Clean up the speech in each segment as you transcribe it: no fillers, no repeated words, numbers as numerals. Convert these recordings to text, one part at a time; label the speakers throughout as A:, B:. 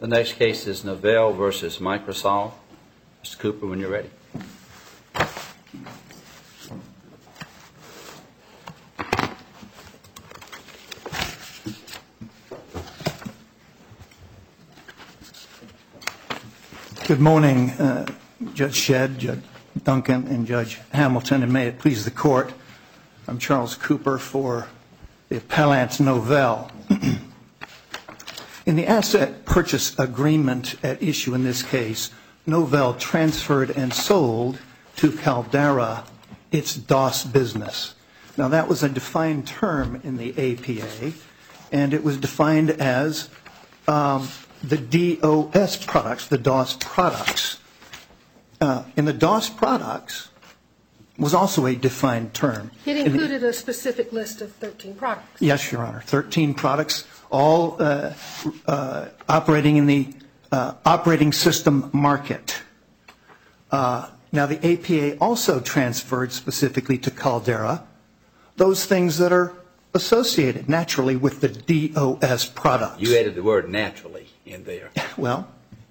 A: The next case is Novell versus Microsoft. Mr. Cooper, when you're ready.
B: Good morning, Judge Shedd, Judge Duncan, and Judge Hamilton, and may it please the Court. I'm Charles Cooper for the appellant Novell. In the asset purchase agreement at issue in this case, Novell transferred and sold to Caldera its DOS business. Now, that was a defined term in the APA, and it was defined as the DOS products, the DOS products. In the DOS products was also a defined term.
C: It included a specific list of 13 products.
B: Yes, Your Honor. 13 products, all operating in the operating system market. Now, the APA also transferred specifically to Caldera those things that are associated naturally with the DOS products.
A: You added the word naturally in there.
B: Well,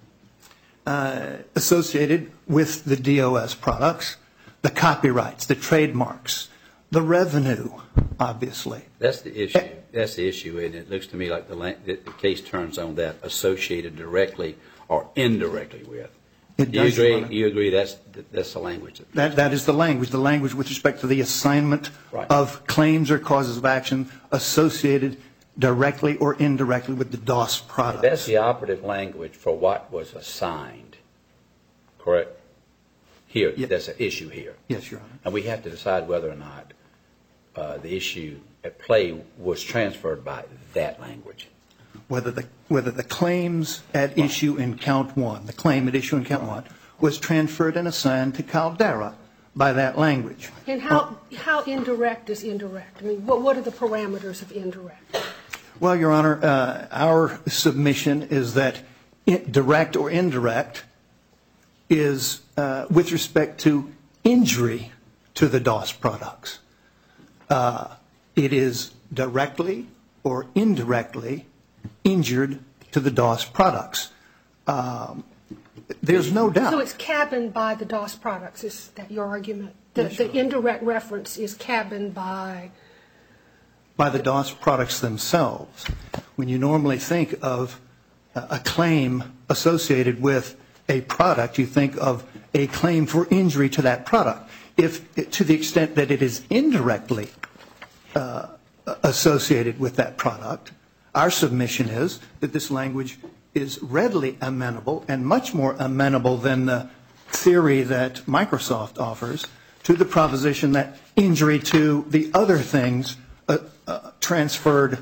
B: associated with the DOS products, the copyrights, the trademarks, the revenue, obviously.
A: That's the issue. That's the issue, and it looks to me like the case turns on that associated directly or indirectly with.
B: It does, Your Honor.
A: You agree that's the language?
B: That is the language with respect to the assignment of claims or causes of action associated directly or indirectly with the DOS products.
A: That's the operative language for what was assigned, correct? Here, that's an issue here.
B: Yes, Your Honor.
A: And we have to decide whether or not the issue at play was transferred by that language.
B: Whether the claims at issue in count one, the claim at issue in count one, was transferred and assigned to Caldera by that language.
C: And how indirect is indirect? I mean, what are the parameters of indirect?
B: Well, Your Honor, our submission is that direct or indirect is with respect to injury to the DOS products. It is directly or indirectly injured to the DOS products. There's no doubt.
C: So it's cabined by the DOS products, is that your argument? The indirect reference is cabined by
B: the DOS products themselves. When you normally think of a claim associated with a product, you think of a claim for injury to that product. If, to the extent that it is indirectly associated with that product, our submission is that this language is readily amenable and much more amenable than the theory that Microsoft offers to the proposition that injury to the other things transferred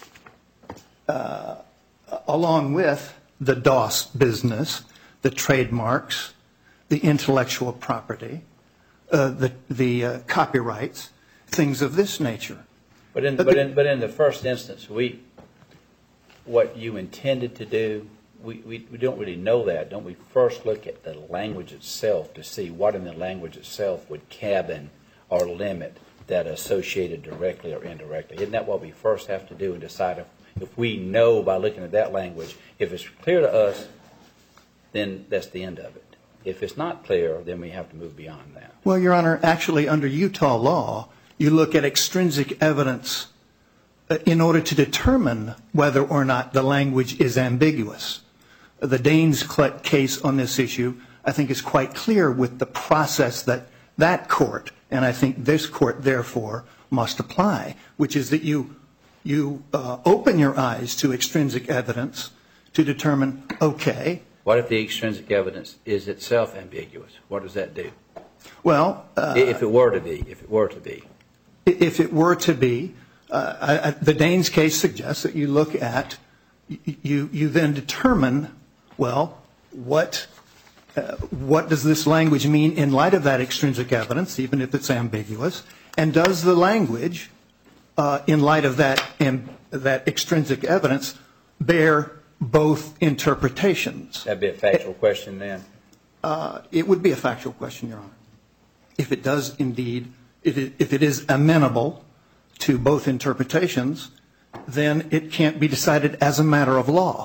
B: along with the DOS business, the trademarks, the intellectual property, the copyrights, things of this nature.
A: But in the first instance, what you intended to do, we don't really know that. Don't we first look at the language itself to see what in the language itself would cabin or limit that associated directly or indirectly? Isn't that what we first have to do and decide if we know by looking at that language, if it's clear to us, then that's the end of it. If it's not clear, then we have to move beyond that.
B: Well, Your Honor, actually under Utah law, you look at extrinsic evidence in order to determine whether or not the language is ambiguous. The Daines case on this issue, I think, is quite clear with the process that court, and I think this court, therefore, must apply, which is that you open your eyes to extrinsic evidence to determine, okay.
A: What if the extrinsic evidence is itself ambiguous? What does that do?
B: Well,
A: if it were to be.
B: If it were to be, the Daines case suggests that you look at, you then determine, well, what does this language mean in light of that extrinsic evidence, even if it's ambiguous, and does the language, in light of that extrinsic evidence, bear both interpretations?
A: That'd be a factual question then?
B: It would be a factual question, Your Honor. If it does indeed, if it is amenable to both interpretations, then it can't be decided as a matter of law.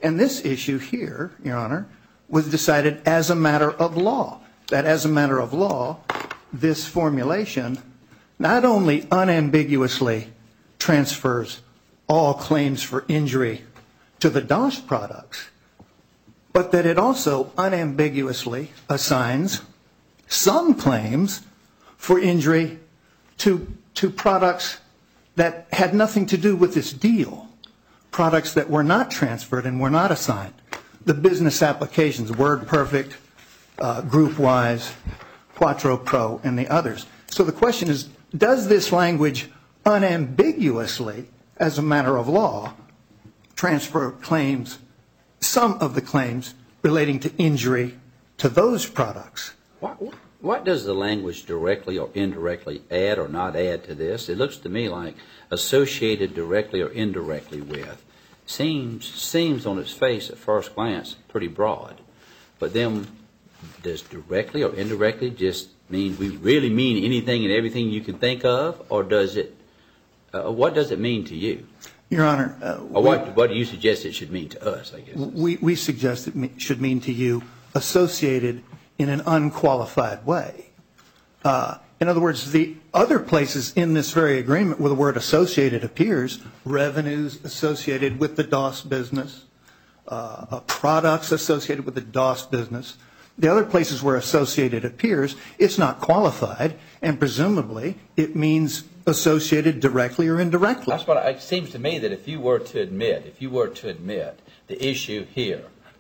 B: And this issue here, Your Honor, was decided as a matter of law. That as a matter of law, this formulation not only unambiguously transfers all claims for injury to the DOS products, but that it also unambiguously assigns some claims for injury to products that had nothing to do with this deal, products that were not transferred and were not assigned. The business applications, WordPerfect, GroupWise, Quattro Pro, and the others. So the question is, does this language unambiguously, as a matter of law, transfer claims, some of the claims relating to injury to those products?
D: What does the language directly or indirectly add or not add to this? It looks to me like associated directly or indirectly with seems on its face at first glance pretty broad. But then does directly or indirectly just mean we really mean anything and everything you can think of, or does it? What does it mean to you?
B: Your Honor,
D: or what do you suggest it should mean to us? I guess
B: we suggest it should mean to you associated in an unqualified way. In other words, the other places in this very agreement where the word associated appears, revenues associated with the DOS business, products associated with the DOS business, the other places where associated appears, it's not qualified, and presumably it means associated directly or indirectly.
A: That's what it seems to me, that if you were to admit the issue here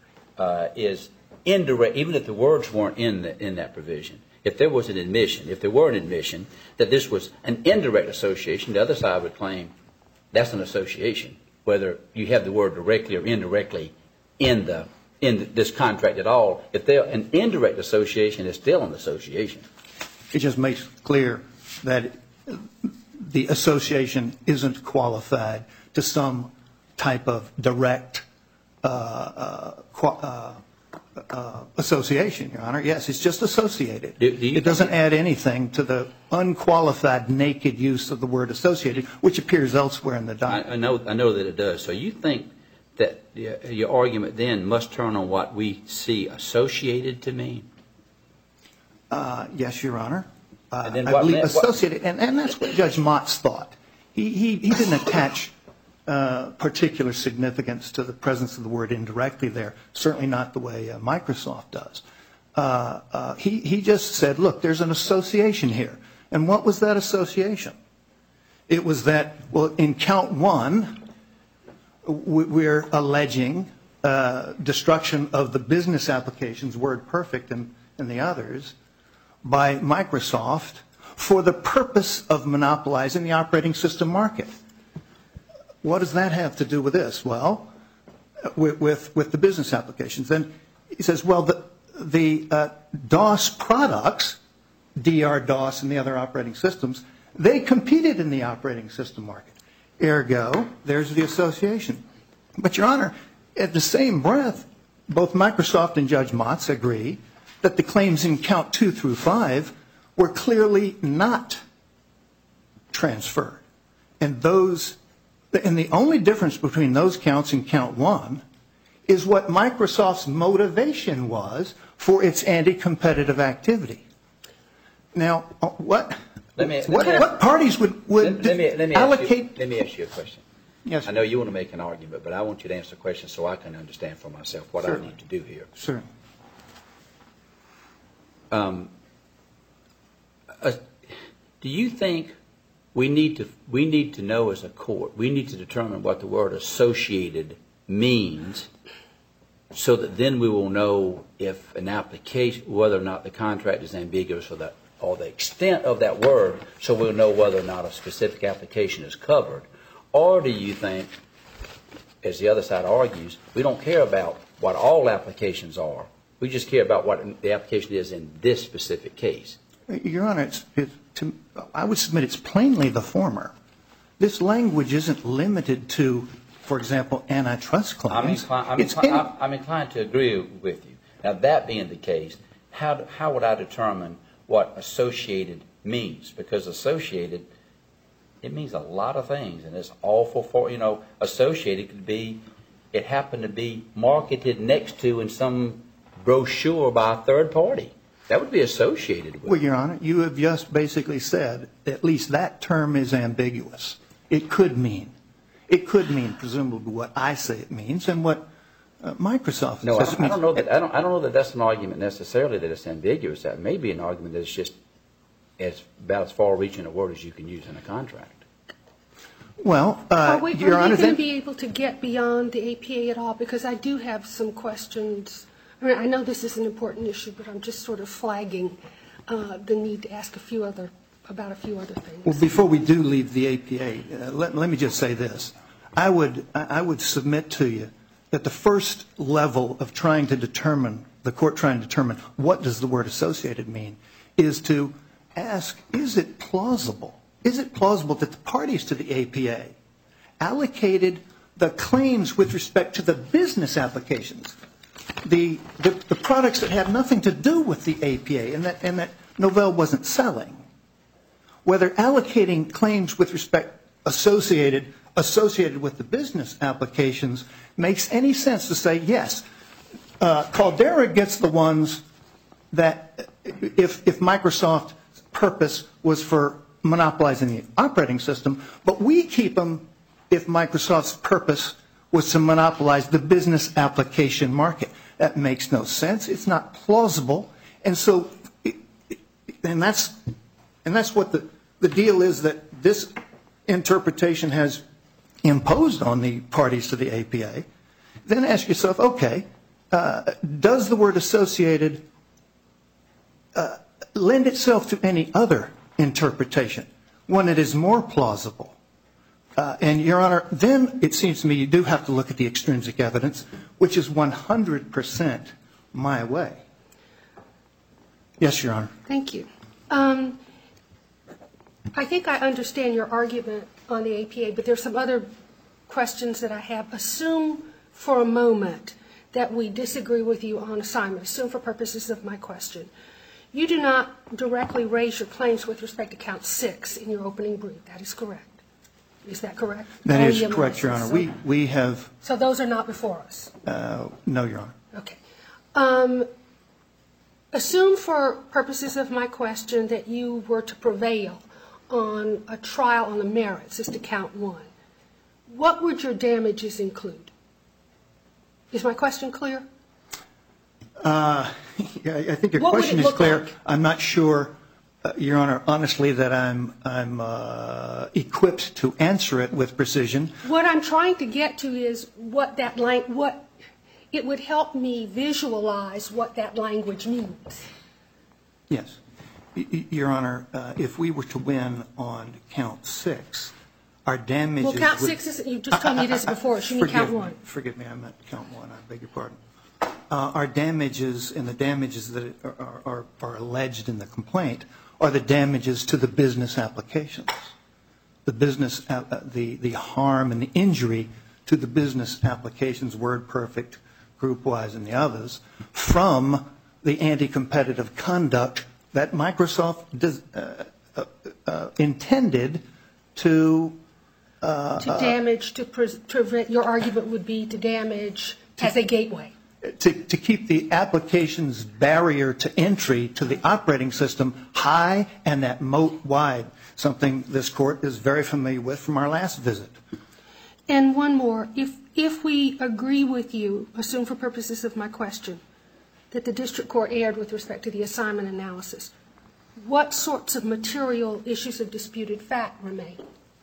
A: is indirect, even if the words weren't in that provision, if there were an admission that this was an indirect association, the other side would claim that's an association, whether you have the word directly or indirectly in this contract at all. If they're an indirect association, it's still an association.
B: It just makes clear that the association isn't qualified to some type of direct association, Your Honor. Yes, it's just associated. It doesn't add anything to the unqualified, naked use of the word associated, which appears elsewhere in the document.
D: I know that it does. So you think that your argument then must turn on what we see associated to mean?
B: Yes, Your Honor.
A: And then
B: I believe associated, and that's what Judge Motz thought. He didn't attach particular significance to the presence of the word indirectly there, certainly not the way Microsoft does. He just said, look, there's an association here. And what was that association? It was that, well, in count one, we're alleging destruction of the business applications, WordPerfect and the others, by Microsoft for the purpose of monopolizing the operating system market. What does that have to do with this? Well, with the business applications. Then he says, well, the DOS products, DR-DOS and the other operating systems, they competed in the operating system market. Ergo, there's the association. But, Your Honor, at the same breath, both Microsoft and Judge Motz agree that the claims in count 2 through 5 were clearly not transferred. And the only difference between those counts and count 1 is what Microsoft's motivation was for its anti-competitive activity. Now, what parties would allocate?
A: Let me ask you a question.
B: Yes.
A: I know you want to make an argument, but I want you to answer the question so I can understand for myself what I need to do here.
B: Sure.
A: Do you think we need to know as a court, we need to determine what the word associated means so that then we will know if an application, whether or not the contract is ambiguous or the extent of that word, so we'll know whether or not a specific application is covered? Or do you think, as the other side argues, we don't care about what all applications are, we just care about what the application is in this specific case?
B: Your Honor, I would submit it's plainly the former. This language isn't limited to, for example, antitrust claims.
A: I'm inclined to agree with you. Now, that being the case, how would I determine what associated means? Because associated, it means a lot of things, and it's awful for, associated could be it happened to be marketed next to in some brochure by a third party. That would be associated with.
B: Well, Your Honor, you have just basically said at least that term is ambiguous. It could mean presumably what I say it means and what Microsoft
D: No,
B: says it means.
D: I don't know that. I don't know that that's an argument necessarily that it's ambiguous. That may be an argument that it's just about as far-reaching a word as you can use in a contract.
B: Well,
C: Are we
B: Your Honor,
C: going to be able to get beyond the APA at all? Because I do have some questions. I mean, I know this is an important issue, but I'm just sort of flagging the need to ask about a few other things.
B: well, before we do leave the APA, let me just say this. I would submit to you that the first level of trying to determine, the court trying to determine what does the word associated mean, is to ask, is it plausible? Is it plausible that the parties to the APA allocated the claims with respect to the business applications, the products that had nothing to do with the APA and that Novell wasn't selling, whether allocating claims with respect associated with the business applications makes any sense to say, yes, Caldera gets the ones that if Microsoft's purpose was for monopolizing the operating system, but we keep them if Microsoft's purpose was to monopolize the business application market. That makes no sense. It's not plausible. And so, and that's what the deal is that this interpretation has imposed on the parties to the APA. Then ask yourself, okay, does the word associated lend itself to any other interpretation, one that is more plausible? And, Your Honor, then it seems to me you do have to look at the extrinsic evidence, which is 100% my way. Yes, Your Honor.
C: Thank you. I think I understand your argument on the APA, but there's some other questions that I have. Assume for a moment that we disagree with you on assignment. Assume for purposes of my question. You do not directly raise your claims with respect to count 6 in your opening brief. That is correct. Is that correct?
B: That is correct, Your Honor. We have.
C: So those are not before us?
B: No, Your Honor.
C: Okay. Assume for purposes of my question that you were to prevail on a trial on the merits as to count 1. What would your damages include? Is my question clear?
B: Yeah, I think your
C: What would
B: question
C: it
B: is
C: look
B: clear.
C: like?
B: I'm not sure, Your Honor, honestly, that I'm equipped to answer it with precision.
C: What I'm trying to get to is what it would help me visualize what that language means.
B: Yes. Your Honor, if we were to win on count 6, our damages
C: Well, count 6 is, you just told me it is before us. You mean count 1.
B: Forgive me, I meant count 1. I beg your pardon. Our damages and the damages that are alleged in the complaint are the damages to the business applications. The business, the harm and the injury to the business applications, WordPerfect, GroupWise, and the others, from the anti-competitive conduct that Microsoft intended to
C: damage, to prevent, your argument would be to damage as a gateway.
B: To keep the application's barrier to entry to the operating system high and that moat wide, something this Court is very familiar with from our last visit.
C: And one more. If we agree with you, assume for purposes of my question, that the district court erred with respect to the assignment analysis, what sorts of material issues of disputed fact remain?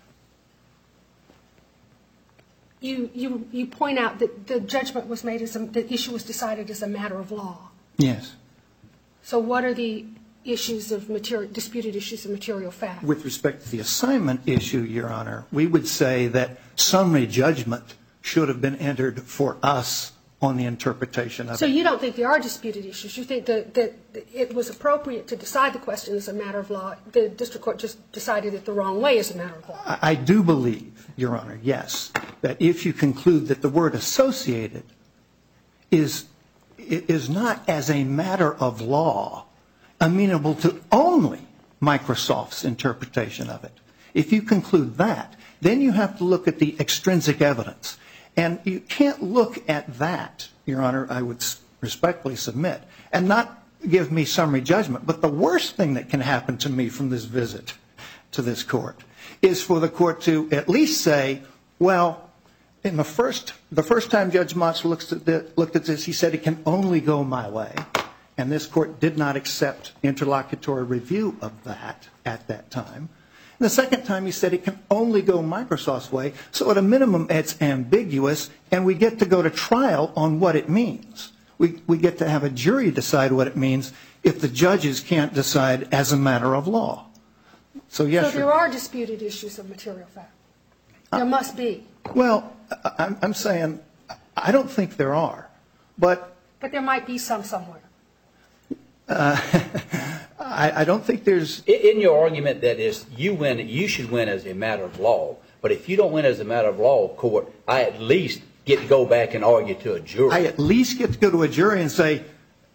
C: You point out that the judgment was made the issue was decided as a matter of law.
B: Yes.
C: So what are the issues of disputed issues of material fact?
B: With respect to the assignment issue, Your Honor, we would say that summary judgment should have been entered for us on the interpretation of it.
C: So you don't think there are disputed issues? You think that it was appropriate to decide the question as a matter of law? The district court just decided it the wrong way as a matter of law?
B: I do believe, Your Honor, yes, that if you conclude that the word associated is not as a matter of law amenable to only Microsoft's interpretation of it, if you conclude that, then you have to look at the extrinsic evidence. And you can't look at that, Your Honor, I would respectfully submit, and not give me summary judgment. But the worst thing that can happen to me from this visit to this court is for the court to at least say, well, in the first time Judge Motz looked at this, he said it can only go my way. And this court did not accept interlocutory review of that at that time. And the second time he said it can only go Microsoft's way. So at a minimum, it's ambiguous, and we get to go to trial on what it means. We get to have a jury decide what it means if the judges can't decide as a matter of law. So yes.
C: So there are disputed issues of material fact. There must be.
B: Well, I'm saying I don't think there are, but
C: there might be some somewhere.
B: I don't think there's.
A: In your argument that is you win, you should win as a matter of law. But if you don't win as a matter of law, court, I at least get to go back and argue to a jury.
B: I at least get to go to a jury and say,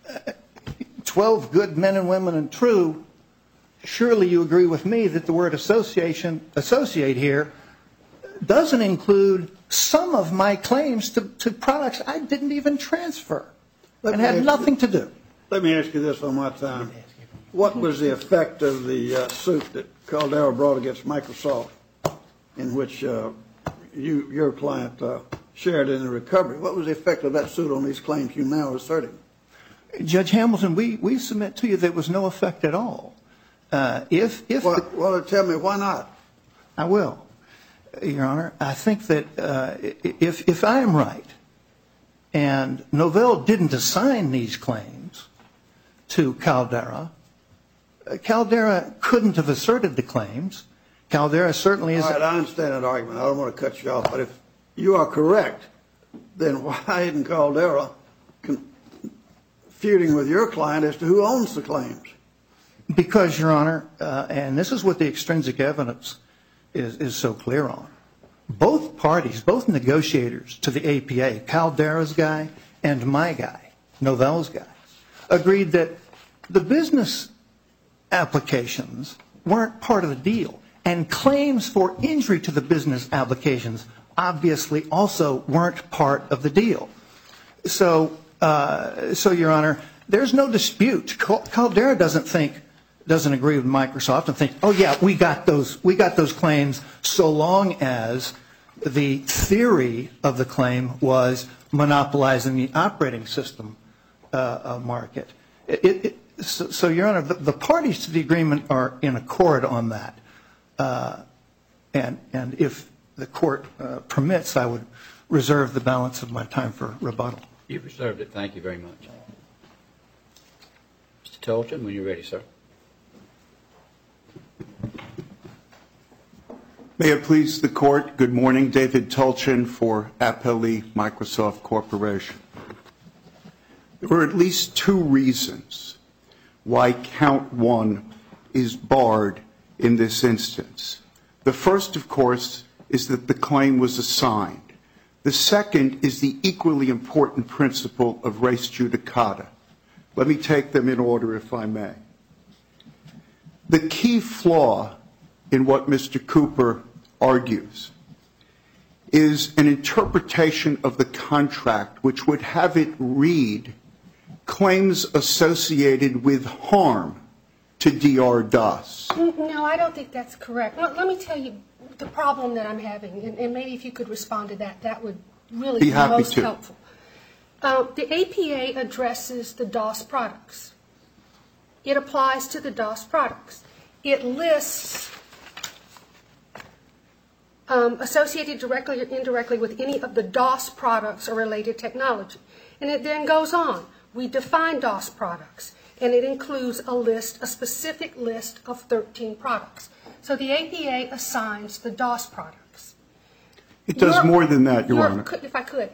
B: 12 good men and women and true, surely you agree with me that the word associate here doesn't include some of my claims to products I didn't even transfer and had nothing to do.
E: Let me ask you this one more time. What was the effect of the suit that Caldera brought against Microsoft in which your client shared in the recovery? What was the effect of that suit on these claims you now are asserting?
B: Judge Hamilton, we submit to you there was no effect at all.
E: Well, tell me, why not?
B: I will, Your Honor. I think that if I am right, and Novell didn't assign these claims to Caldera, Caldera couldn't have asserted the claims. Caldera certainly is.
E: All right, I understand that argument. I don't want to cut you off, but if you are correct, then why isn't Caldera feuding with your client as to who owns the claims?
B: Because, Your Honor, and this is what the extrinsic evidence is so clear on, both parties, both negotiators to the APA, Caldera's guy and my guy, Novell's guy, agreed that the business applications weren't part of the deal, and claims for injury to the business applications obviously also weren't part of the deal. So Your Honor, there's no dispute. Caldera doesn't agree with Microsoft and think, oh yeah, we got those claims, so long as the theory of the claim was monopolizing the operating system market. So Your Honor, the parties to the agreement are in accord on that. And if the court permits, I would reserve the balance of my time for rebuttal.
D: You've reserved it. Thank you very much. Mr. Tolchin, when you're ready, sir.
F: May it please the court, good morning. David Tolchin for Appellee Microsoft Corporation. There were at least two reasons why count one is barred in this instance. The first, of course, is that the claim was assigned. The second is the equally important principle of res judicata. Let me take them in order, if I may. The key flaw in what Mr. Cooper argues is an interpretation of the contract which would have it read claims associated with harm to DR DOS.
C: No, I don't think that's correct. Let me tell you the problem that I'm having, and maybe if you could respond to that, that would really be most helpful. The APA addresses the DOS products. It applies to the DOS products. It lists associated directly or indirectly with any of the DOS products or related technology. And it then goes on. We define DOS products, and it includes a specific list of 13 products. So the APA assigns the DOS products.
F: It does more than that, Your Honor.
C: If I could.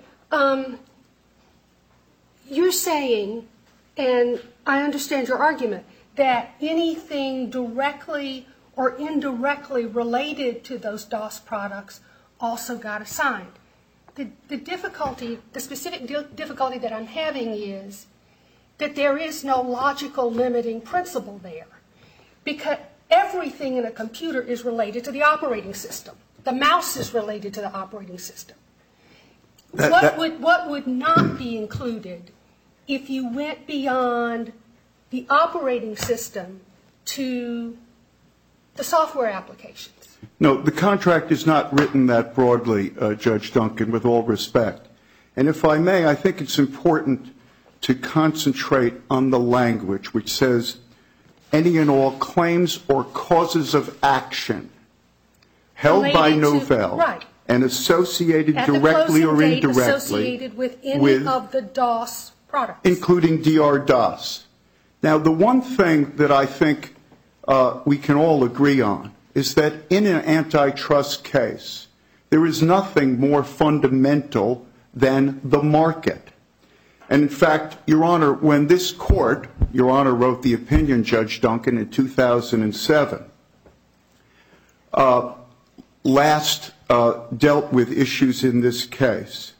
C: You're saying, and I understand your argument, that anything directly or indirectly related to those DOS products also got assigned. The difficulty, the specific difficulty that I'm having is that there is no logical limiting principle there, because everything in a computer is related to the operating system. The mouse is related to the operating system. What would not be included if you went beyond the operating system to the software applications?
F: No, the contract is not written that broadly, Judge Duncan, with all respect. And if I may, I think it's important to concentrate on the language which says any and all claims or causes of action held by Novell and associated directly or indirectly
C: associated with any of the DOS products,
F: including DR-DOS. Now, the one thing that I think we can all agree on is that in an antitrust case, there is nothing more fundamental than the market. And in fact, Your Honor, when this court, Your Honor wrote the opinion, Judge Duncan, in 2007, last dealt with issues in this case,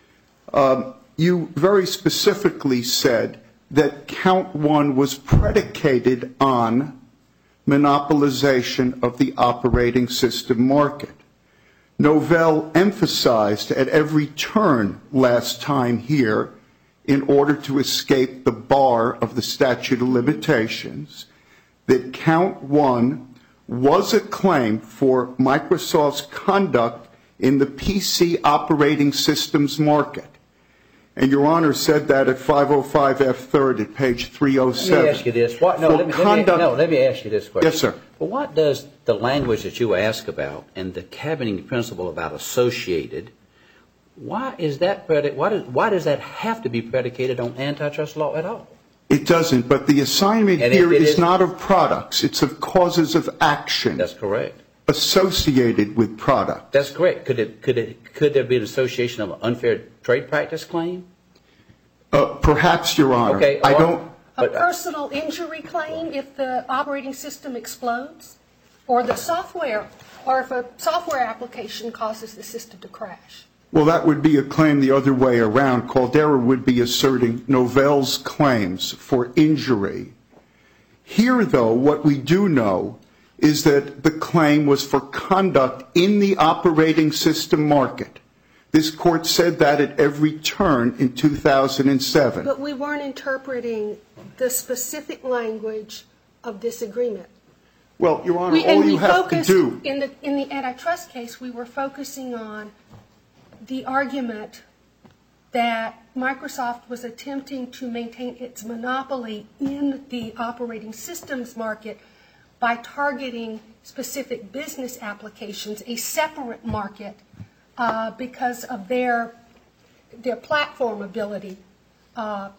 F: you very specifically said that count one was predicated on monopolization of the operating system market. Novell emphasized at every turn last time here, in order to escape the bar of the statute of limitations, that count one was a claim for Microsoft's conduct in the PC operating systems market. And Your Honor said that at 505 F3rd at page 307.
D: Let me ask you this. Let me ask you this question.
F: Yes, sir.
D: Well, what does the language that you ask about and the cabining principle about associated, why does that have to be predicated on antitrust law at all?
F: It doesn't, but the assignment here is not of products. It's of causes of action.
D: That's correct.
F: Associated with product.
D: That's correct. Could there be an association of an unfair trade practice claim?
F: Perhaps, Your Honor.
D: Okay.
C: A personal injury claim if the operating system explodes? Or the software, or if a software application causes the system to crash?
F: Well, that would be a claim the other way around. Caldera would be asserting Novell's claims for injury. Here, though, what we do know is that the claim was for conduct in the operating system market. This court said that at every turn in 2007.
C: But we weren't interpreting the specific language of this agreement.
F: Well, Your Honor, all you have to do...
C: In the antitrust case, we were focusing on the argument that Microsoft was attempting to maintain its monopoly in the operating systems market by targeting specific business applications, a separate market, because of their platform ability.
F: But,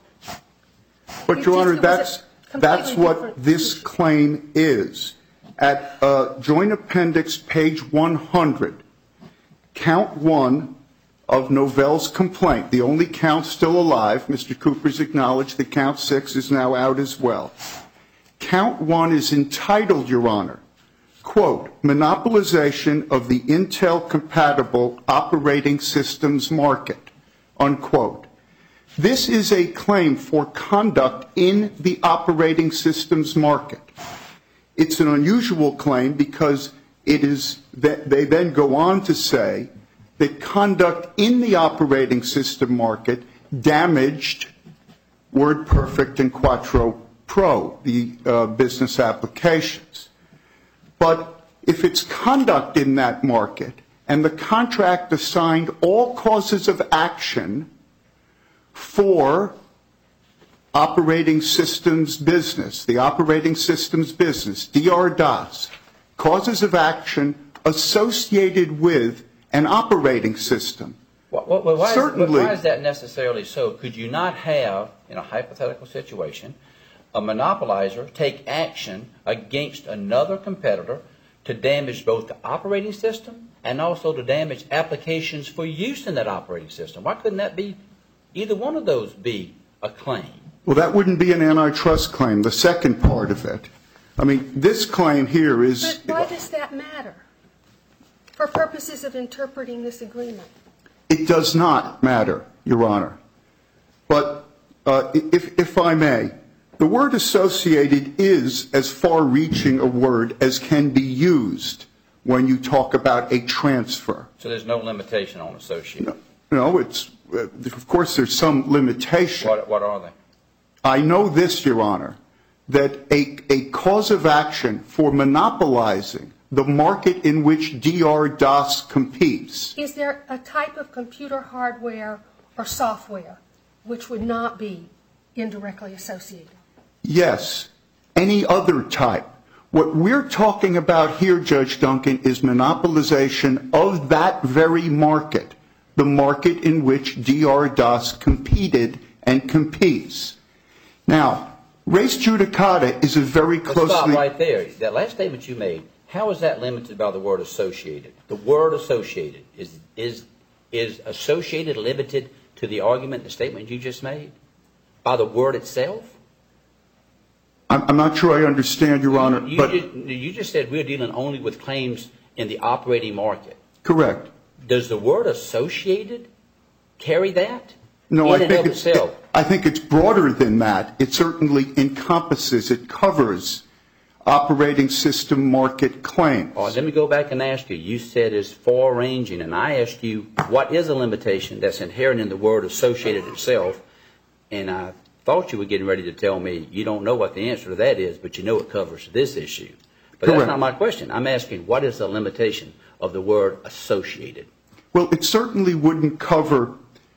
F: Your Honor, that's what this claim is. At Joint Appendix page 100, count one of Novell's complaint, the only count still alive, Mr. Cooper's acknowledged that count 6 is now out as well. Count one is entitled, Your Honor, quote, monopolization of the Intel-compatible operating systems market, unquote. This is a claim for conduct in the operating systems market. It's an unusual claim because it is that they then go on to say that conduct in the operating system market damaged WordPerfect and Quattro Pro, the business applications. But if it's conduct in that market and the contract assigned all causes of action for operating systems business, the operating systems business, DR-DOS, causes of action associated with an operating system.
D: Certainly. Why is that necessarily so? Could you not have, in a hypothetical situation, a monopolizer take action against another competitor to damage both the operating system and also to damage applications for use in that operating system? Why couldn't that be, either one of those be a claim?
F: Well, that wouldn't be an antitrust claim, the second part of it. I mean, this claim here is...
C: But why does that matter for purposes of interpreting this agreement?
F: It does not matter, Your Honor. But if I may, the word associated is as far-reaching a word as can be used when you talk about a transfer.
D: So there's no limitation on associated?
F: No, of course there's some limitation.
A: What are they?
F: I know this, Your Honor, that a cause of action for monopolizing the market in which DR-DOS competes.
C: Is there a type of computer hardware or software which would not be indirectly associated?
F: Yes, any other type. What we're talking about here, Judge Duncan, is monopolization of that very market, the market in which DR-DOS competed and competes. Now, res judicata is a very closely...
D: Let's stop right there. That last statement you made, how is that limited by the word associated? The word associated, is associated limited to the argument, the statement you just made? By the word itself?
F: I'm not sure I understand, Your Honor, but...
D: You just said we're dealing only with claims in the operating market.
F: Correct.
D: Does the word associated carry that?
F: No,
D: in and of itself?
F: I think it's broader than that. It certainly encompasses, it covers operating system market claims.
D: All right, let me go back and ask you. You said it's far-ranging, and I asked you what is a limitation that's inherent in the word associated itself, and I thought you were getting ready to tell me you don't know what the answer to that is, but you know it covers this issue. But
F: Correct.
D: That's not my question. I'm asking what is the limitation of the word associated?
F: Well, it certainly wouldn't cover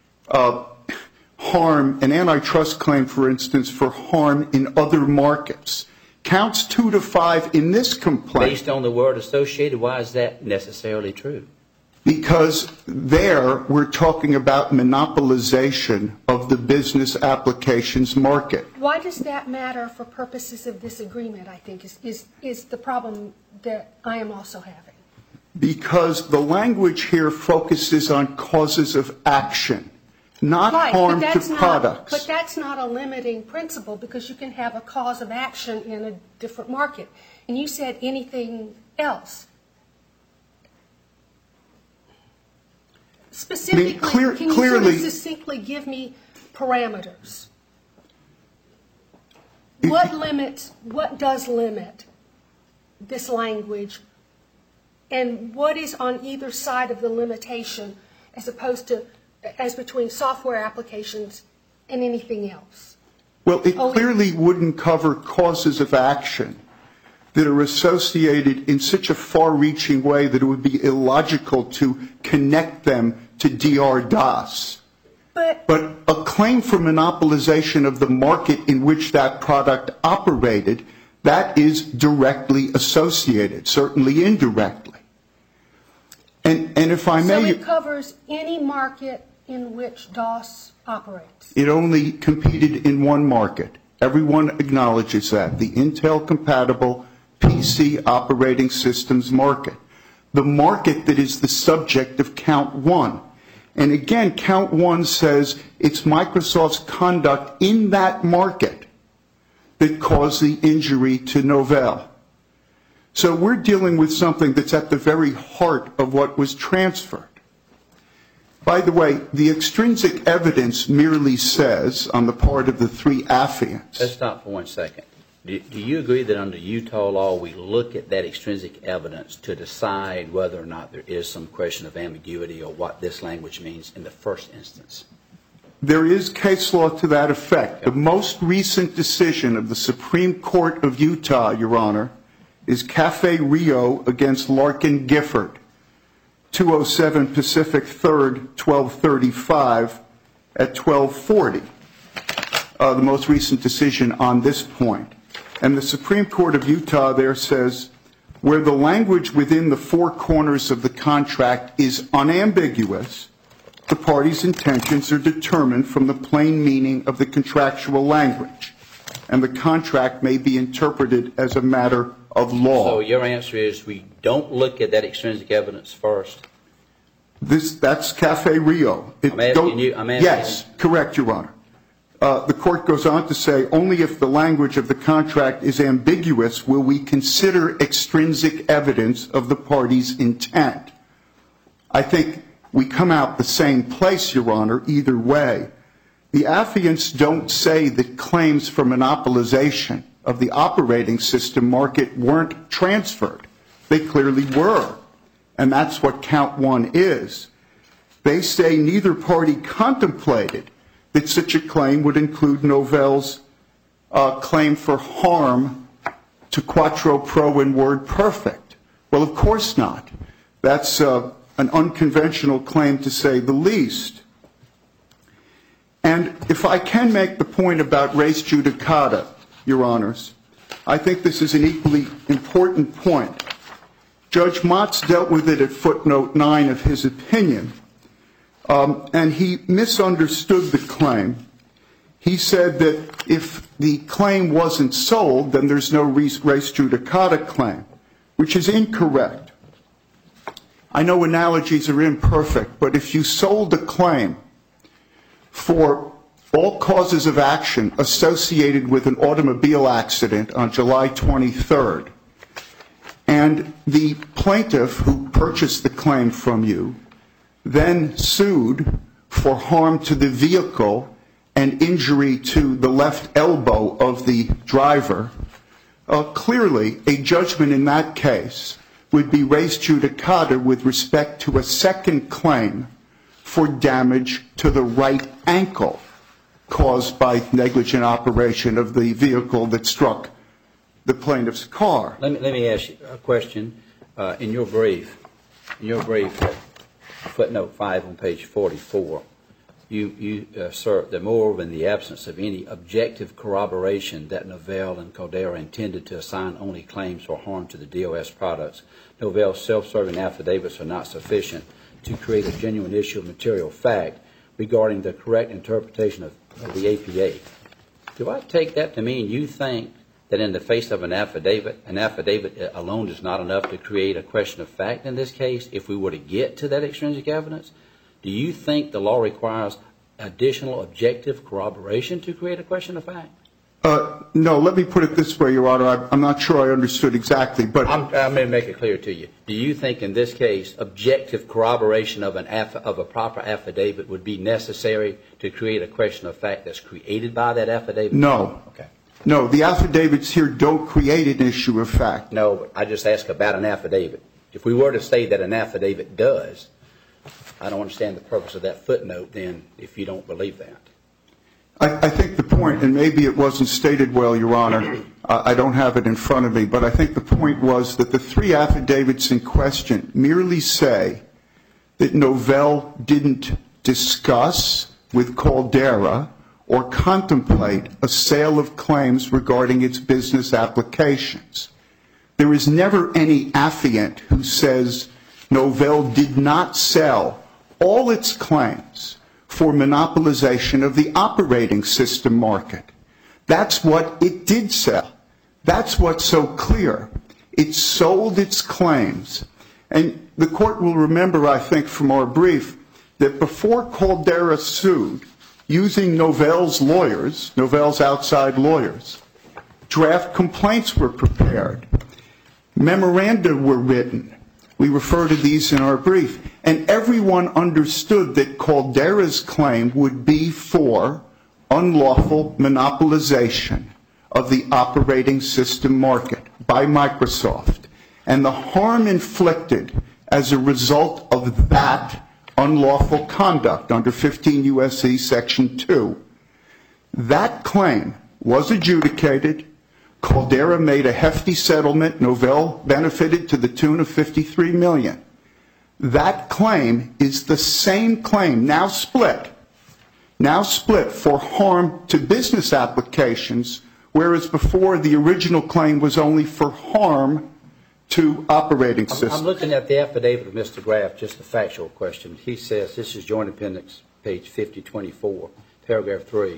F: harm, an antitrust claim, for instance, for harm in other markets. Counts 2 to 5 in this complaint.
D: Based on the word associated, why is that necessarily true?
F: Because there we're talking about monopolization of the business applications market.
C: Why does that matter for purposes of this agreement, I think, is the problem that I am also having?
F: Because the language here focuses on causes of action, not harm to products.
C: But that's not a limiting principle, because you can have a cause of action in a different market. And you said anything else. Specifically, can you sort of succinctly give me parameters? What does limit this language, and what is on either side of the limitation as between software applications and anything else?
F: Well, it clearly wouldn't cover causes of action that are associated in such a far-reaching way that it would be illogical to connect them to DR-DOS. But a claim for monopolization of the market in which that product operated, that is directly associated, certainly indirectly. And if I may...
C: So it covers any market in which DOS operates?
F: It only competed in one market. Everyone acknowledges that, the Intel-compatible PC operating systems market, the market that is the subject of Count 1. And again, Count 1 says it's Microsoft's conduct in that market that caused the injury to Novell. So we're dealing with something that's at the very heart of what was transferred. By the way, the extrinsic evidence merely says, on the part of the three affiants...
D: Let's stop for 1 second. Do you agree that under Utah law we look at that extrinsic evidence to decide whether or not there is some question of ambiguity or what this language means in the first instance?
F: There is case law to that effect. The most recent decision of the Supreme Court of Utah, Your Honor, is Cafe Rio against Larkin Gifford, 207 Pacific 3rd, 1235 at 1240. The most recent decision on this point. And the Supreme Court of Utah there says, where the language within the four corners of the contract is unambiguous, the parties' intentions are determined from the plain meaning of the contractual language, and the contract may be interpreted as a matter of law.
D: So your answer is we don't look at that extrinsic evidence first?
F: That's Cafe Rio.
D: I'm asking you.
F: Yes, correct, Your Honor. The court goes on to say, only if the language of the contract is ambiguous will we consider extrinsic evidence of the party's intent. I think we come out the same place, Your Honor, either way. The affiants don't say that claims for monopolization of the operating system market weren't transferred. They clearly were. And that's what Count 1 is. They say neither party contemplated that such a claim would include Novell's claim for harm to Quattro Pro and WordPerfect. Well, of course not. That's an unconventional claim to say the least. And if I can make the point about res judicata, Your Honors, I think this is an equally important point. Judge Motz dealt with it at footnote 9 of his opinion, and he misunderstood the claim. He said that if the claim wasn't sold, then there's no res judicata claim, which is incorrect. I know analogies are imperfect, but if you sold a claim for all causes of action associated with an automobile accident on July 23rd, and the plaintiff who purchased the claim from you then sued for harm to the vehicle and injury to the left elbow of the driver, clearly a judgment in that case would be res judicata with respect to a second claim for damage to the right ankle caused by negligent operation of the vehicle that struck the plaintiff's car.
D: Let me ask you a question. In your brief, footnote 5 on page 44, you assert that moreover, in the absence of any objective corroboration that Novell and Caldera intended to assign only claims for harm to the DOS products, Novell's self-serving affidavits are not sufficient to create a genuine issue of material fact regarding the correct interpretation of the APA. Do I take that to mean you think that in the face of an affidavit alone is not enough to create a question of fact in this case if we were to get to that extrinsic evidence? Do you think the law requires additional objective corroboration to create a question of fact?
F: No, let me put it this way, Your Honor. I'm not sure I understood exactly, but
D: I'm going to make it clear to you. Do you think in this case objective corroboration of a proper affidavit would be necessary to create a question of fact that's created by that affidavit?
F: No.
D: Okay.
F: No, the affidavits here don't create an issue of fact.
D: No, but I just asked about an affidavit. If we were to say that an affidavit does, I don't understand the purpose of that footnote then if you don't believe that.
F: I think the point, and maybe it wasn't stated well, Your Honor, I don't have it in front of me, but I think the point was that the three affidavits in question merely say that Novell didn't discuss with Caldera or contemplate a sale of claims regarding its business applications. There is never any affiant who says Novell did not sell all its claims for monopolization of the operating system market. That's what it did sell. That's what's so clear. It sold its claims. And the court will remember, I think, from our brief, that before Caldera sued, using Novell's lawyers, Novell's outside lawyers, draft complaints were prepared. Memoranda were written. We refer to these in our brief. And everyone understood that Caldera's claim would be for unlawful monopolization of the operating system market by Microsoft. And the harm inflicted as a result of that unlawful conduct under 15 U.S.C. Section 2, that claim was adjudicated. Caldera made a hefty settlement. Novell benefited to the tune of $53 million. That claim is the same claim, now split for harm to business applications, whereas before the original claim was only for harm to operating systems.
D: I'm looking at the affidavit of Mr. Graff, just a factual question. He says, this is Joint Appendix, page 5024, paragraph 3.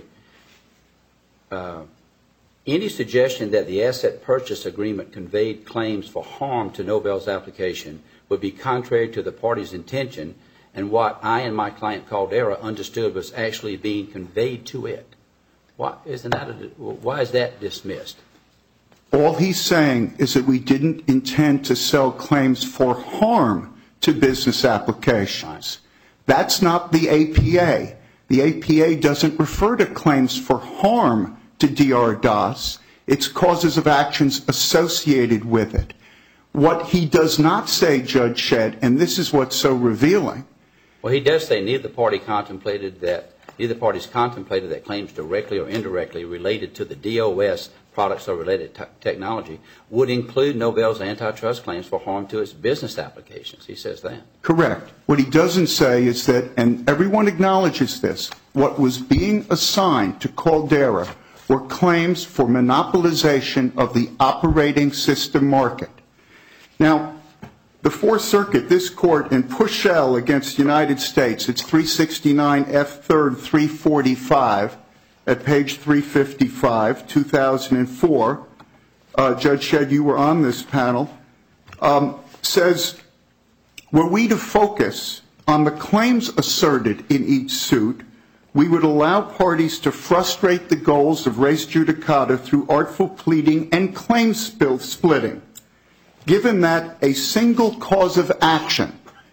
D: Any suggestion that the asset purchase agreement conveyed claims for harm to Novell's application would be contrary to the party's intention and what I and my client Caldera understood was actually being conveyed to it. Why is that dismissed?
F: All he's saying is that we didn't intend to sell claims for harm to business applications. That's not the APA. The APA doesn't refer to claims for harm to DR-DOS. It's causes of actions associated with it. What he does not say, Judge Shedd, and this is what's so revealing,
D: Well, he does say neither parties contemplated that claims directly or indirectly related to the DOS products or related technology would include Novell's antitrust claims for harm to its business applications. He says that.
F: Correct. What he doesn't say is that, and everyone acknowledges this, what was being assigned to Caldera were claims for monopolization of the operating system market. Now, the Fourth Circuit, this court in Pushell against the United States, it's 369 F. 3rd 345 at page 355, 2004. Judge Shedd, you were on this panel, says, were we to focus on the claims asserted in each suit, we would allow parties to frustrate the goals of res judicata through artful pleading and claim splitting. Given that a single cause of action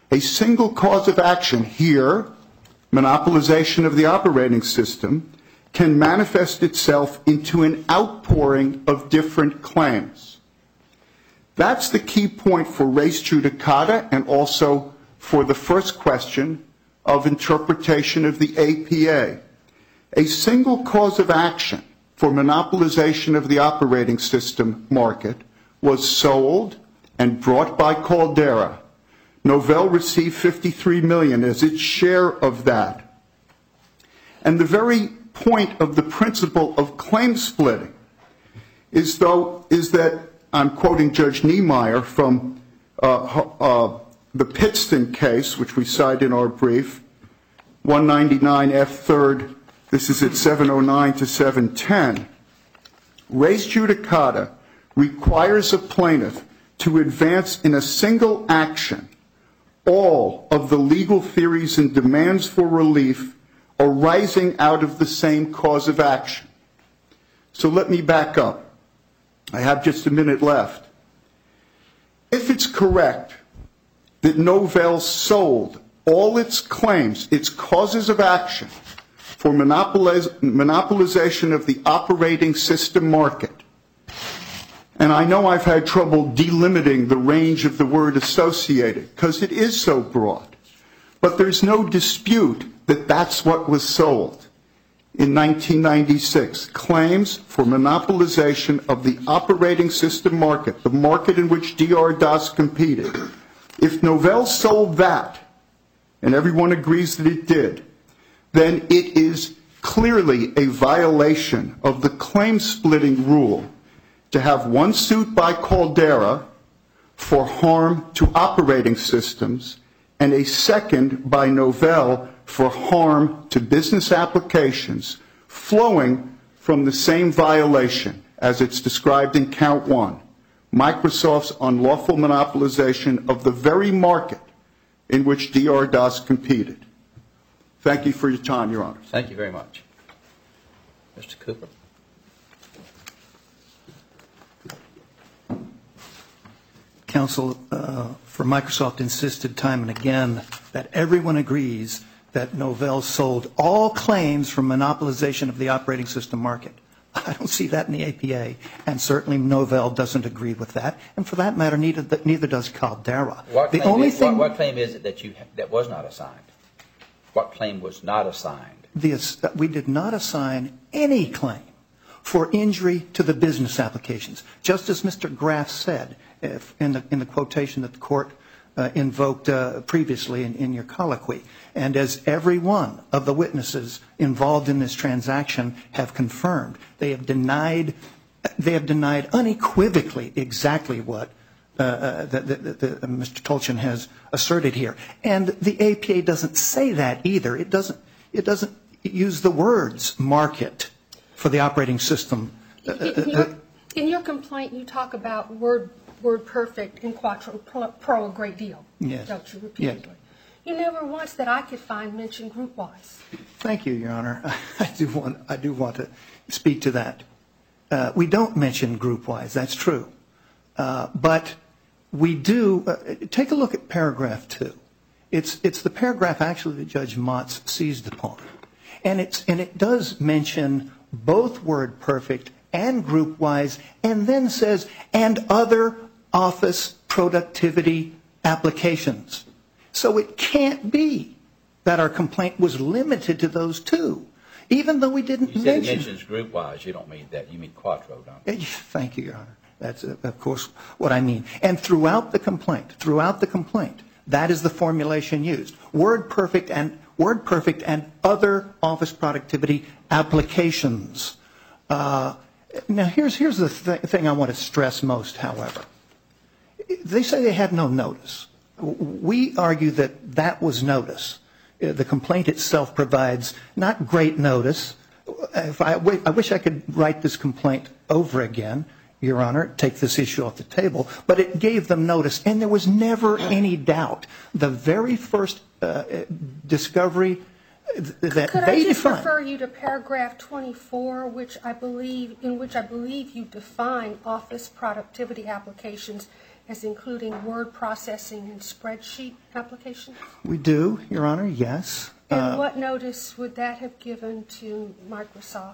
F: here, monopolization of the operating system, can manifest itself into an outpouring of different claims. That's the key point for res judicata and also for the first question of interpretation of the APA. A single cause of action for monopolization of the operating system market was sold and brought by Caldera. Novell received $53 million as its share of that. And the very point of the principle of claim splitting is that, I'm quoting Judge Niemeyer from the Pittston case, which we cite in our brief, 199 F. 3rd, this is at 709 to 710. Res judicata requires a plaintiff to advance in a single action all of the legal theories and demands for relief arising out of the same cause of action. So let me back up. I have just a minute left. If it's correct that Novell sold all its claims, its causes of action for monopolization of the operating system market, and I know I've had trouble delimiting the range of the word associated because it is so broad, but there's no dispute that that's what was sold in 1996, claims for monopolization of the operating system market, the market in which DR Das competed. If Novell sold that, and everyone agrees that it did, then it is clearly a violation of the claim splitting rule to have one suit by Caldera for harm to operating systems and a second by Novell for harm to business applications flowing from the same violation as it's described in Count 1, Microsoft's unlawful monopolization of the very market in which DR Das competed. Thank you for your time, Your Honor.
D: Thank you very much. Mr. Cooper.
B: Counsel for Microsoft insisted time and again that everyone agrees that Novell sold all claims for monopolization of the operating system market. I don't see that in the APA, and certainly Novell doesn't agree with that. And for that matter, neither does Caldera.
A: What claim is it that was not assigned? What claim was not assigned?
B: We did not assign any claim for injury to the business applications. Just as Mr. Graff said in the quotation that the court invoked previously in your colloquy, and as every one of the witnesses involved in this transaction have confirmed, they have denied unequivocally exactly what Mr. Tolchin has asserted here. And the APA doesn't say that either. It doesn't use the words market for the operating system.
C: In your complaint, you talk about word perfect and quattro pro a great deal.
B: Yes.
C: Don't you, repeatedly? Yes. You never once that I could find mentioned group-wise.
B: Thank you, Your Honor. I do want to speak to that. We don't mention group-wise. That's true. But we do. Take a look at paragraph 2. It's the paragraph actually that Judge Motz seized upon, and it does mention both word perfect and group-wise, and then says and other office productivity applications. So it can't be that our complaint was limited to those two, even though we didn't
A: You said it
B: mention.
A: mentions group-wise. You don't mean that. You mean quattro, don't you?
B: Thank you, Your Honor. That's, of course, what I mean. And throughout the complaint, that is the formulation used. Word perfect and other office productivity applications. Now, here's the thing I want to stress most, however. They say they had no notice. We argue that that was notice. The complaint itself provides not great notice. I wish I could write this complaint over again, Your Honor, take this issue off the table, but it gave them notice, and there was never any doubt. The very first discovery that they defined.
C: Could I just refer you to paragraph 24, in which I believe you define office productivity applications as including word processing and spreadsheet applications?
B: We do, Your Honor, yes.
C: And what notice would that have given to Microsoft?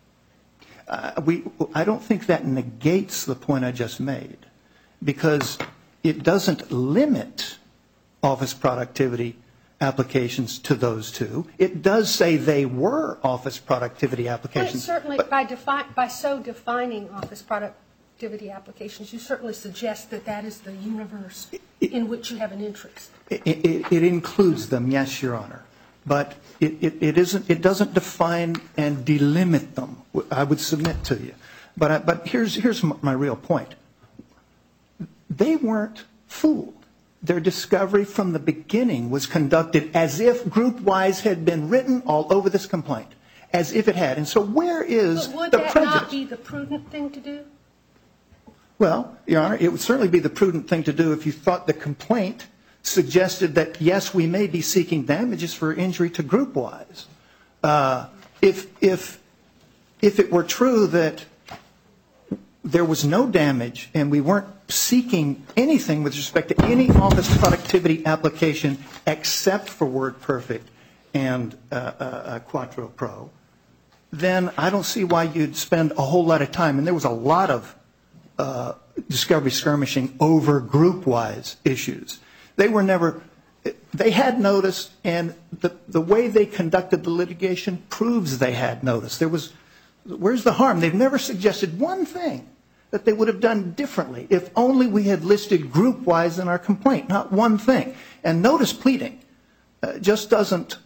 B: I don't think that negates the point I just made, because it doesn't limit office productivity applications to those two. It does say they were office productivity applications.
C: But certainly, by so defining office productivity applications, you certainly suggest that that is the universe in which you have an interest.
B: It includes them, yes, Your Honor. But it doesn't define and delimit them, I would submit to you. But here's my real point. They weren't fooled. Their discovery from the beginning was conducted as if group-wise had been written all over this complaint, as if it had. And so where is
C: But would
B: the
C: that
B: prejudice?
C: not be the prudent thing to do?
B: Well, Your Honor, it would certainly be the prudent thing to do if you thought the complaint suggested that, yes, we may be seeking damages for injury to group-wise. If it were true that there was no damage and we weren't seeking anything with respect to any office productivity application except for WordPerfect and Quattro Pro, then I don't see why you'd spend a whole lot of time. And there was a lot of discovery skirmishing over group-wise issues. They had notice, and the way they conducted the litigation proves they had notice. Where's the harm? They've never suggested one thing that they would have done differently if only we had listed group-wise in our complaint, not one thing. And notice pleading just doesn't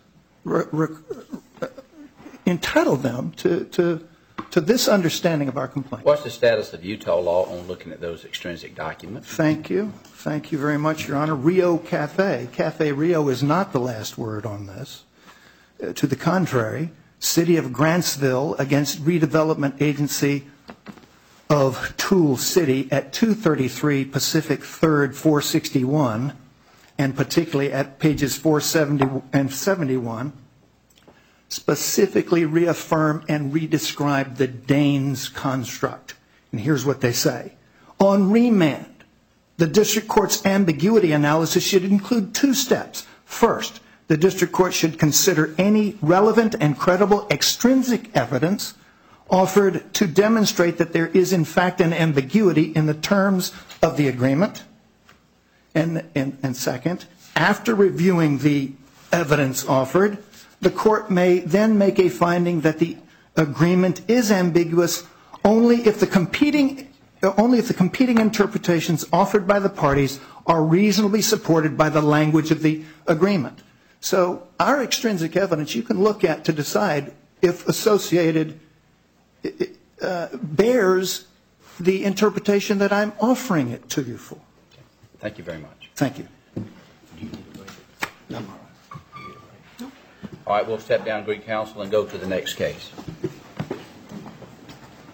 B: entitle them to this understanding of our complaint.
A: What's the status of Utah law on looking at those extrinsic documents?
B: Thank you. Thank you very much, Your Honor. Rio Cafe. Cafe Rio is not the last word on this. To the contrary, City of Grantsville against Redevelopment Agency of Tool City at 233 Pacific 3rd, 461, and particularly at pages 470 and 71, specifically reaffirm and redescribe the Danes construct. And here's what they say. On remand, the district court's ambiguity analysis should include two steps. First, the district court should consider any relevant and credible extrinsic evidence offered to demonstrate that there is in fact an ambiguity in the terms of the agreement. And second, after reviewing the evidence offered, the court may then make a finding that the agreement is ambiguous only if the competing interpretations offered by the parties are reasonably supported by the language of the agreement. So our extrinsic evidence you can look at to decide if associated bears the interpretation that I'm offering it to you for.
A: Thank you very much.
B: Thank you.
A: All right, we'll step down to Greek Council and go to the next case.